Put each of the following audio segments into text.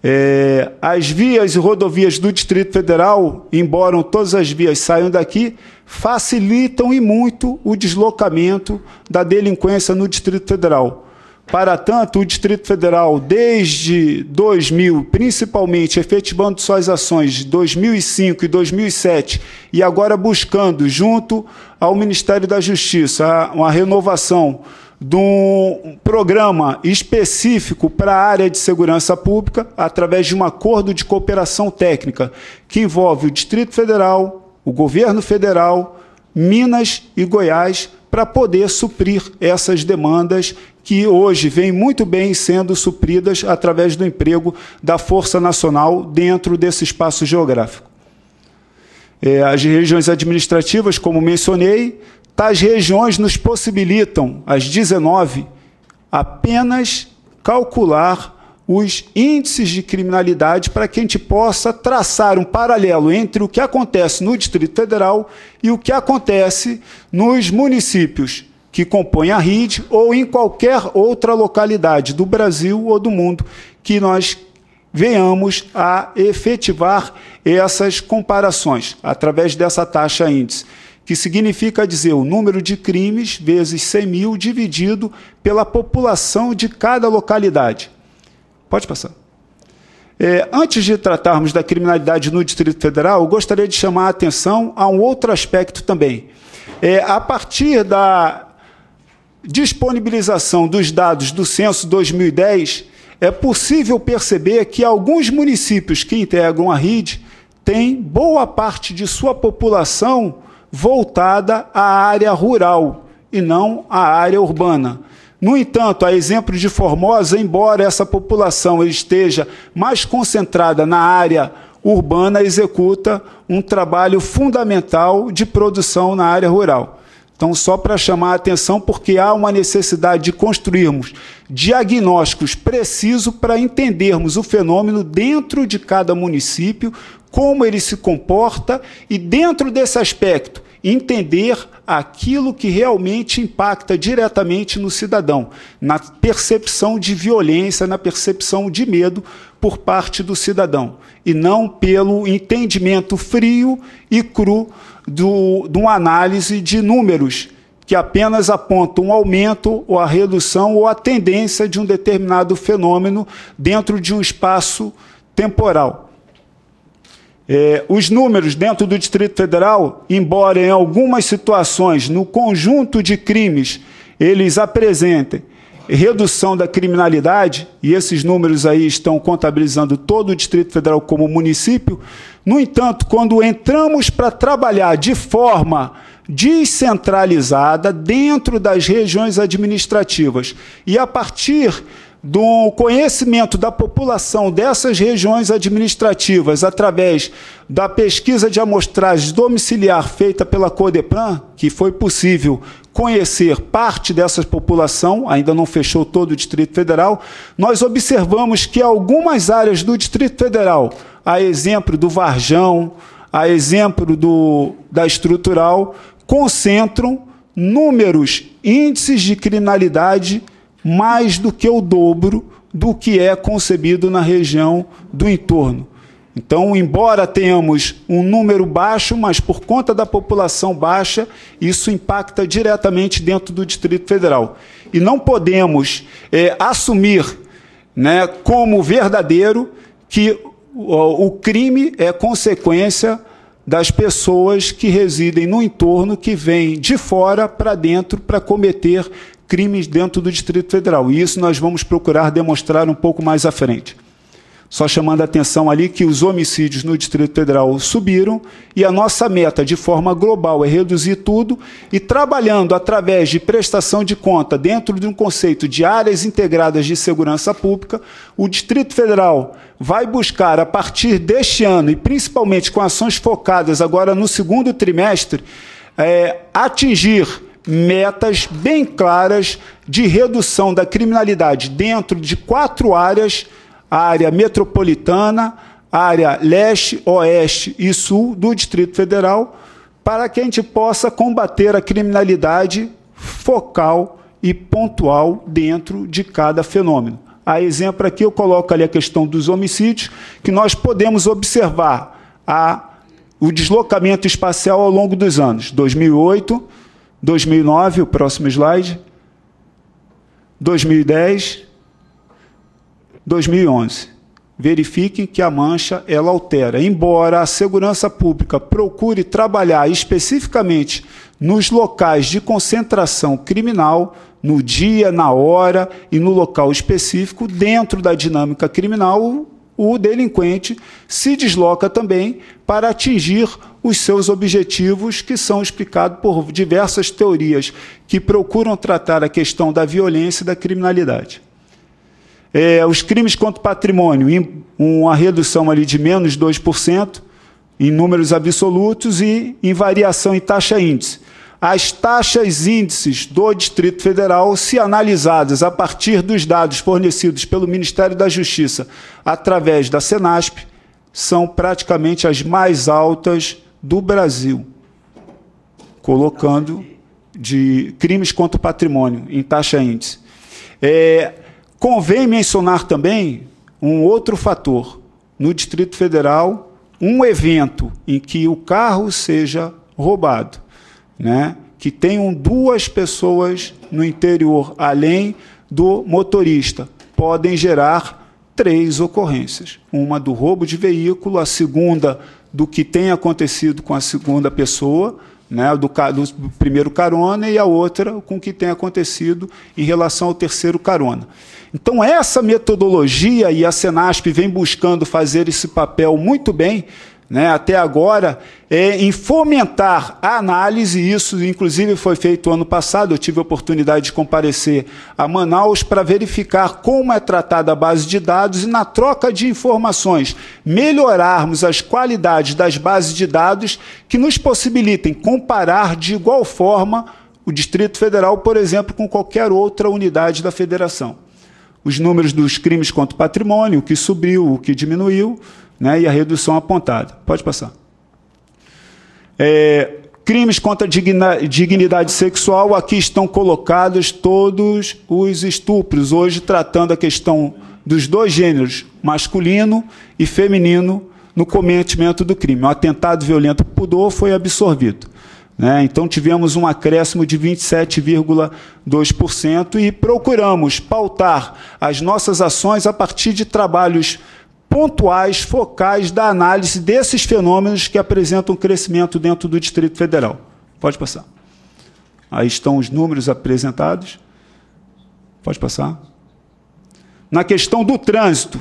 As vias e rodovias do Distrito Federal, embora todas as vias saiam daqui, facilitam e muito o deslocamento da delinquência no Distrito Federal. Para tanto, o Distrito Federal, desde 2000, principalmente efetivando suas ações de 2005 e 2007, e agora buscando, junto ao Ministério da Justiça, uma renovação de um programa específico para a área de segurança pública, através de um acordo de cooperação técnica que envolve o Distrito Federal, o Governo Federal, Minas e Goiás, para poder suprir essas demandas que hoje vêm muito bem sendo supridas através do emprego da Força Nacional dentro desse espaço geográfico. As regiões administrativas, como mencionei, tais regiões nos possibilitam, às 19, apenas calcular os índices de criminalidade para que a gente possa traçar um paralelo entre o que acontece no Distrito Federal e o que acontece nos municípios que compõem a RID ou em qualquer outra localidade do Brasil ou do mundo que nós venhamos a efetivar essas comparações através dessa taxa índice, que significa dizer o número de crimes vezes 100 mil dividido pela população de cada localidade. Pode passar. Antes de tratarmos da criminalidade no Distrito Federal, eu gostaria de chamar a atenção a um outro aspecto também. A partir da disponibilização dos dados do Censo 2010, é possível perceber que alguns municípios que integram a RID têm boa parte de sua população voltada à área rural e não à área urbana. No entanto, a exemplo de Formosa, embora essa população esteja mais concentrada na área urbana, executa um trabalho fundamental de produção na área rural. Então, só para chamar a atenção, porque há uma necessidade de construirmos diagnósticos precisos para entendermos o fenômeno dentro de cada município, como ele se comporta e, dentro desse aspecto, entender aquilo que realmente impacta diretamente no cidadão, na percepção de violência, na percepção de medo por parte do cidadão, e não pelo entendimento frio e cru de uma análise de números que apenas apontam um aumento ou a redução ou a tendência de um determinado fenômeno dentro de um espaço temporal. Os números dentro do Distrito Federal, embora em algumas situações, no conjunto de crimes, eles apresentem redução da criminalidade, e esses números aí estão contabilizando todo o Distrito Federal como município. No entanto, quando entramos para trabalhar de forma descentralizada dentro das regiões administrativas e a partir do conhecimento da população dessas regiões administrativas através da pesquisa de amostragem domiciliar feita pela Codeplan, que foi possível conhecer parte dessa população, ainda não fechou todo o Distrito Federal, nós observamos que algumas áreas do Distrito Federal, a exemplo do Varjão, a exemplo da Estrutural, concentram índices de criminalidade mais do que o dobro do que é concebido na região do entorno. Então, embora tenhamos um número baixo, mas por conta da população baixa, isso impacta diretamente dentro do Distrito Federal. E não podemos assumir, né, como verdadeiro que o crime é consequência das pessoas que residem no entorno, que vêm de fora para dentro para cometer crimes dentro do Distrito Federal. E isso nós vamos procurar demonstrar um pouco mais à frente. Só chamando a atenção ali que os homicídios no Distrito Federal subiram e a nossa meta, de forma global, é reduzir tudo e trabalhando através de prestação de conta dentro de um conceito de áreas integradas de segurança pública, o Distrito Federal vai buscar, a partir deste ano, e principalmente com ações focadas agora no segundo trimestre, atingir metas bem claras de redução da criminalidade dentro de 4 áreas: a área metropolitana, a área leste, oeste e sul do Distrito Federal, para que a gente possa combater a criminalidade focal e pontual dentro de cada fenômeno. A exemplo aqui, eu coloco ali a questão dos homicídios, que nós podemos observar o deslocamento espacial ao longo dos anos. 2008, 2009, o próximo slide, 2010, 2011. Verifiquem que a mancha ela altera. Embora a segurança pública procure trabalhar especificamente nos locais de concentração criminal, no dia, na hora e no local específico, dentro da dinâmica criminal, o delinquente se desloca também para atingir os seus objetivos, que são explicados por diversas teorias que procuram tratar a questão da violência e da criminalidade. Os crimes contra o patrimônio, uma redução ali de menos 2% em números absolutos e em variação em taxa índice. As taxas índices do Distrito Federal, se analisadas a partir dos dados fornecidos pelo Ministério da Justiça através da Senasp, são praticamente as mais altas do Brasil, colocando de crimes contra o patrimônio em taxa índice. Convém mencionar também um outro fator. No Distrito Federal, um evento em que o carro seja roubado, né, que tenham 2 pessoas no interior, além do motorista, podem gerar 3 ocorrências. Uma do roubo de veículo, a segunda do que tem acontecido com a segunda pessoa, né, do primeiro carona, e a outra com o que tem acontecido em relação ao terceiro carona. Então, essa metodologia, e a Senasp vem buscando fazer esse papel muito bem, né, até agora, em fomentar a análise. Isso, inclusive, foi feito ano passado. Eu tive a oportunidade de comparecer a Manaus para verificar como é tratada a base de dados e, na troca de informações, melhorarmos as qualidades das bases de dados que nos possibilitem comparar de igual forma o Distrito Federal, por exemplo, com qualquer outra unidade da federação. Os números dos crimes contra o patrimônio, o que subiu, o que diminuiu, né, e a redução apontada. Pode passar. Crimes contra a dignidade sexual, aqui estão colocados todos os estupros, hoje tratando a questão dos 2 gêneros, masculino e feminino, no cometimento do crime. O atentado violento ao pudor foi absorvido, né? Então, tivemos um acréscimo de 27,2% e procuramos pautar as nossas ações a partir de trabalhos pontuais, focais da análise desses fenômenos que apresentam crescimento dentro do Distrito Federal. Pode passar. Aí estão os números apresentados. Pode passar. Na questão do trânsito,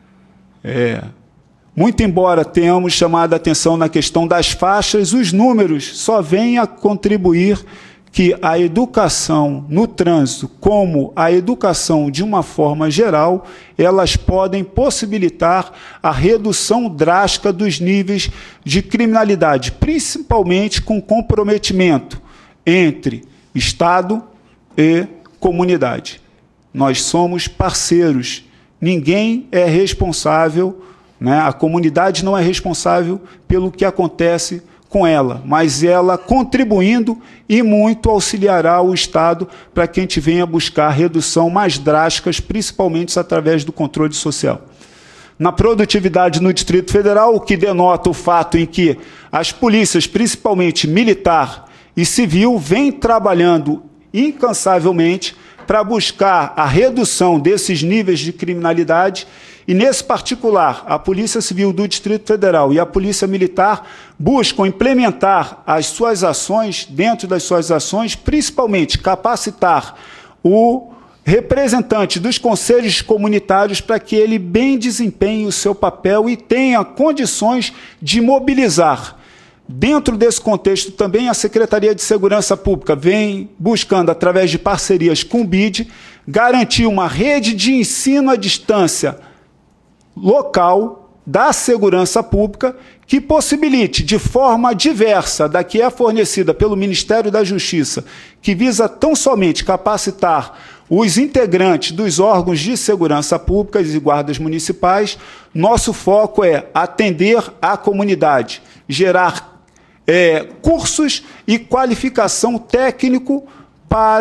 muito embora tenhamos chamado a atenção na questão das faixas, os números só vêm a contribuir que a educação no trânsito, como a educação de uma forma geral, elas podem possibilitar a redução drástica dos níveis de criminalidade, principalmente com comprometimento entre Estado e comunidade. Nós somos parceiros, ninguém é responsável, né? A comunidade não é responsável pelo que acontece com ela, mas ela, contribuindo e muito, auxiliará o Estado para que a gente venha buscar redução mais drásticas, principalmente através do controle social. Na produtividade no Distrito Federal, o que denota o fato em que as polícias, principalmente militar e civil, vêm trabalhando incansavelmente para buscar a redução desses níveis de criminalidade. E, nesse particular, a Polícia Civil do Distrito Federal e a Polícia Militar buscam implementar as suas ações, dentro das suas ações, principalmente capacitar o representante dos conselhos comunitários para que ele bem desempenhe o seu papel e tenha condições de mobilizar. Dentro desse contexto, também a Secretaria de Segurança Pública vem buscando, através de parcerias com o BID, garantir uma rede de ensino à distância local da segurança pública que possibilite, de forma diversa da que é fornecida pelo Ministério da Justiça, que visa tão somente capacitar os integrantes dos órgãos de segurança pública e guardas municipais. Nosso foco é atender a comunidade, gerar cursos e qualificação técnico para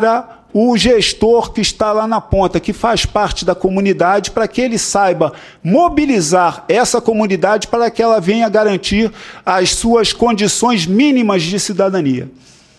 o gestor que está lá na ponta, que faz parte da comunidade, para que ele saiba mobilizar essa comunidade para que ela venha garantir as suas condições mínimas de cidadania.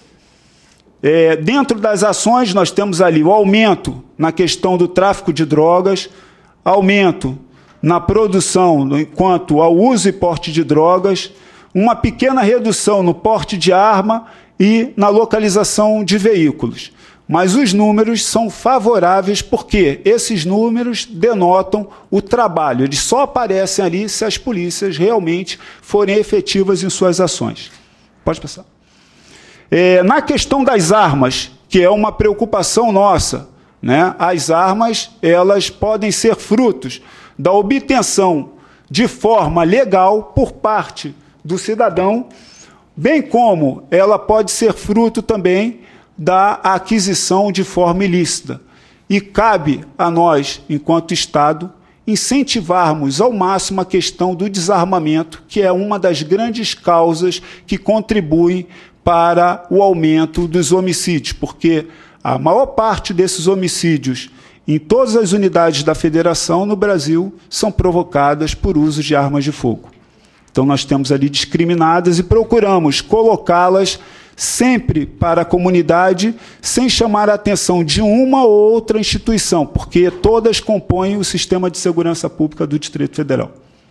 Dentro das ações, nós temos ali o aumento na questão do tráfico de drogas, aumento na produção quanto ao uso e porte de drogas, uma pequena redução no porte de arma e na localização de veículos. Mas os números são favoráveis porque esses números denotam o trabalho. Eles só aparecem ali se as polícias realmente forem efetivas em suas ações. Pode passar. Na questão das armas, que é uma preocupação nossa, né? As armas, elas podem ser frutos da obtenção de forma legal por parte do cidadão, bem como ela pode ser fruto também da aquisição de forma ilícita. E cabe a nós, enquanto Estado, incentivarmos ao máximo a questão do desarmamento, que é uma das grandes causas que contribuem para o aumento dos homicídios, porque a maior parte desses homicídios em todas as unidades da Federação no Brasil são provocadas por uso de armas de fogo. Então, nós temos ali discriminadas e procuramos colocá-las sempre para a comunidade, sem chamar a atenção de uma ou outra instituição, porque todas compõem o sistema de segurança pública do Distrito Federal.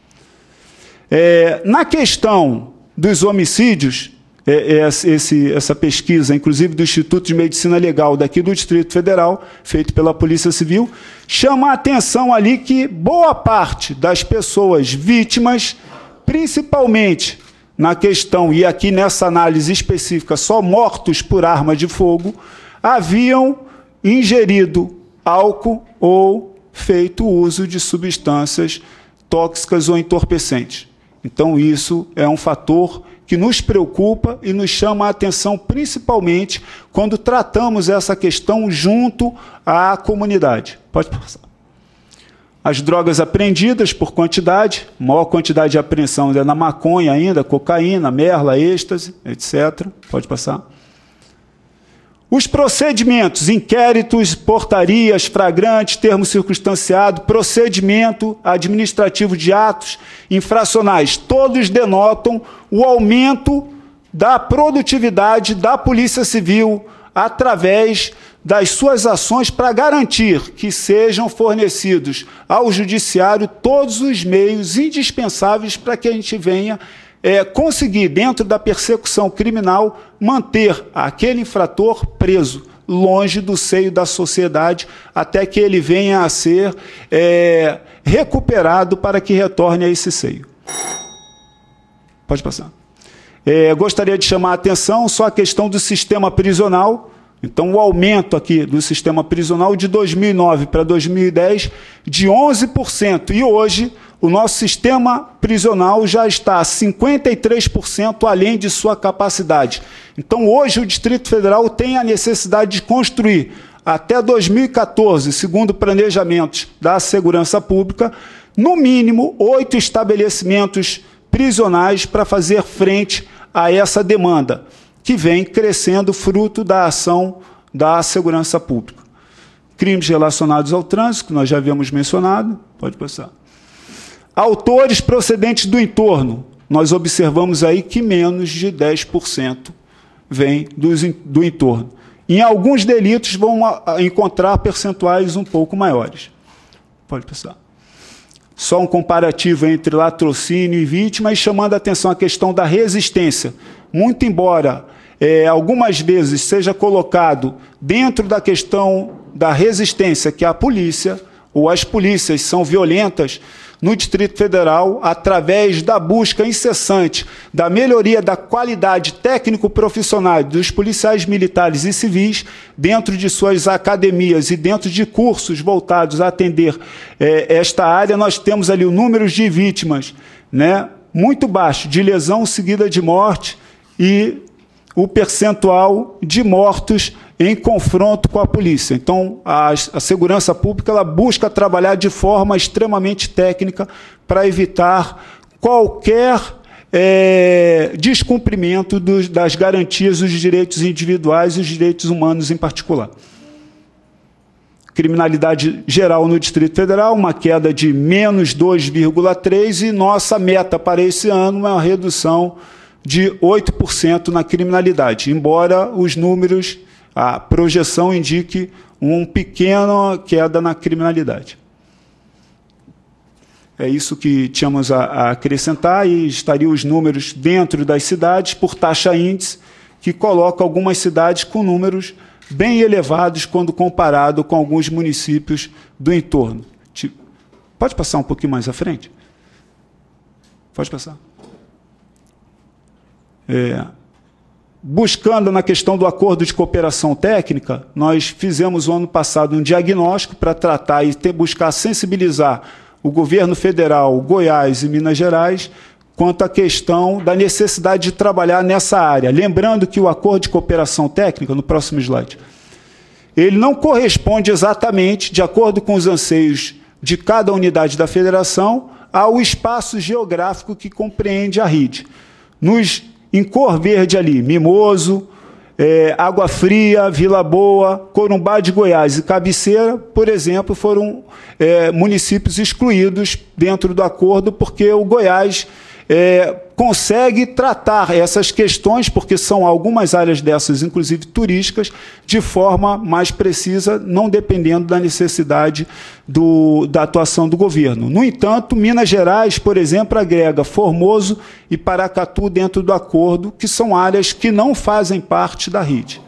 Na questão dos homicídios, essa pesquisa, inclusive do Instituto de Medicina Legal daqui do Distrito Federal, feito pela Polícia Civil, chama a atenção ali que boa parte das pessoas vítimas, principalmente na questão, e aqui nessa análise específica, só mortos por arma de fogo, haviam ingerido álcool ou feito uso de substâncias tóxicas ou entorpecentes. Então, isso é um fator que nos preocupa e nos chama a atenção, principalmente quando tratamos essa questão junto à comunidade. Pode passar. As drogas apreendidas por quantidade, maior quantidade de apreensão é na maconha ainda, cocaína, merla, êxtase, etc. Pode passar. Os procedimentos, inquéritos, portarias, flagrantes, termo circunstanciado, procedimento administrativo de atos infracionais, todos denotam o aumento da produtividade da Polícia Civil através das suas ações para garantir que sejam fornecidos ao Judiciário todos os meios indispensáveis para que a gente venha conseguir, dentro da persecução criminal, manter aquele infrator preso, longe do seio da sociedade, até que ele venha a ser recuperado para que retorne a esse seio. Pode passar. Gostaria de chamar a atenção só a questão do sistema prisional. Então, o aumento aqui do sistema prisional de 2009 para 2010 de 11%. E hoje, o nosso sistema prisional já está a 53% além de sua capacidade. Então, hoje, o Distrito Federal tem a necessidade de construir, até 2014, segundo planejamentos da Segurança Pública, no mínimo 8 estabelecimentos prisionais para fazer frente a essa demanda, que vem crescendo fruto da ação da segurança pública. Crimes relacionados ao trânsito, que nós já havíamos mencionado, pode passar. Autores procedentes do entorno, nós observamos aí que menos de 10% vem do entorno. Em alguns delitos vão encontrar percentuais um pouco maiores. Pode passar. Só um comparativo entre latrocínio e vítima, e chamando a atenção a questão da resistência. Muito embora algumas vezes seja colocado dentro da questão da resistência que a polícia ou as polícias são violentas, no Distrito Federal, através da busca incessante da melhoria da qualidade técnico-profissional dos policiais militares e civis dentro de suas academias e dentro de cursos voltados a atender esta área, nós temos ali o número de vítimas, né, muito baixo, de lesão seguida de morte, e o percentual de mortos em confronto com a polícia. Então, a segurança pública ela busca trabalhar de forma extremamente técnica para evitar qualquer descumprimento das garantias dos direitos individuais e os direitos humanos em particular. criminalidade geral no Distrito Federal, uma queda de menos 2,3%, e nossa meta para esse ano é uma redução de 8% na criminalidade, embora os números, a projeção indique uma pequena queda na criminalidade. É isso que tínhamos a acrescentar, e estariam os números dentro das cidades por taxa índice, que coloca algumas cidades com números bem elevados quando comparado com alguns municípios do entorno. Pode passar um pouquinho mais à frente? Pode passar. Buscando na questão do acordo de cooperação técnica, nós fizemos o ano passado um diagnóstico para tratar e buscar sensibilizar o governo federal, Goiás e Minas Gerais quanto à questão da necessidade de trabalhar nessa área. Lembrando que o acordo de cooperação técnica, no próximo slide, ele não corresponde exatamente, de acordo com os anseios de cada unidade da federação, ao espaço geográfico que compreende a RID. Em cor verde ali, Mimoso, Água Fria, Vila Boa, Corumbá de Goiás e Cabeceira, por exemplo, foram municípios excluídos dentro do acordo, porque o Goiás consegue tratar essas questões, porque são algumas áreas dessas, inclusive turísticas, de forma mais precisa, não dependendo da necessidade da atuação do governo. No entanto, Minas Gerais, por exemplo, agrega Formoso e Paracatu dentro do acordo, que são áreas que não fazem parte da RID.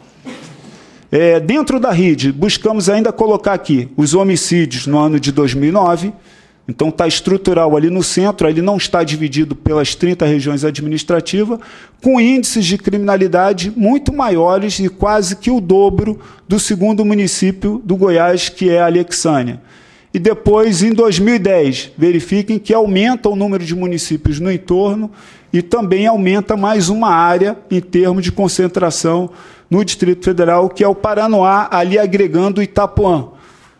Dentro da RID, buscamos ainda colocar aqui os homicídios no ano de 2009, então está estrutural ali no centro, ele não está dividido pelas 30 regiões administrativas, com índices de criminalidade muito maiores e quase que o dobro do segundo município do Goiás, que é Alexânia. E depois, em 2010, verifiquem que aumenta o número de municípios no entorno e também aumenta mais uma área em termos de concentração no Distrito Federal, que é o Paranoá, ali agregando Itapuã.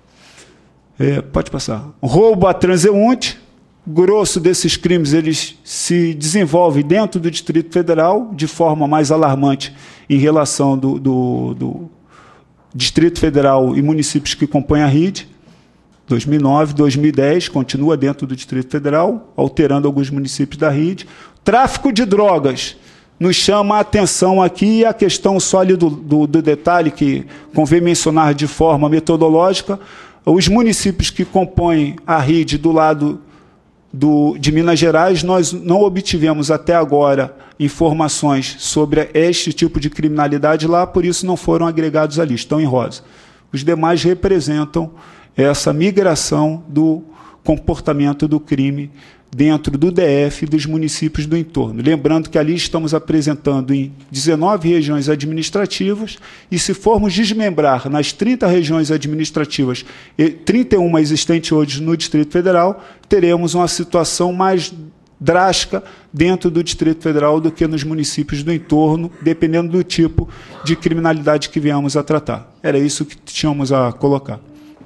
Pode passar. Roubo a transeunte, grosso desses crimes eles se desenvolve dentro do Distrito Federal, de forma mais alarmante em relação do Distrito Federal e municípios que compõem a RID. 2009, 2010, continua dentro do Distrito Federal, alterando alguns municípios da RID. Tráfico de drogas nos chama a atenção aqui a questão sólida do detalhe, que convém mencionar de forma metodológica. Os municípios que compõem a RID do lado de Minas Gerais, nós não obtivemos até agora informações sobre este tipo de criminalidade lá, por isso não foram agregados ali, estão em rosa. Os demais representam essa migração do comportamento do crime dentro do DF e dos municípios do entorno. Lembrando que ali estamos apresentando em 19 regiões administrativas, e se formos desmembrar nas 30 regiões administrativas, 31 existentes hoje no Distrito Federal, teremos uma situação mais drástica dentro do Distrito Federal do que nos municípios do entorno, dependendo do tipo de criminalidade que viemos a tratar. Era isso que tínhamos a colocar.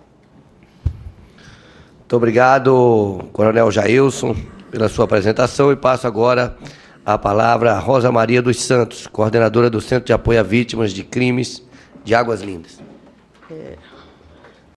Muito obrigado, Coronel Jailson, pela sua apresentação, e passo agora a palavra a Rosa Maria dos Santos, coordenadora do Centro de Apoio a Vítimas de Crimes de Águas Lindas.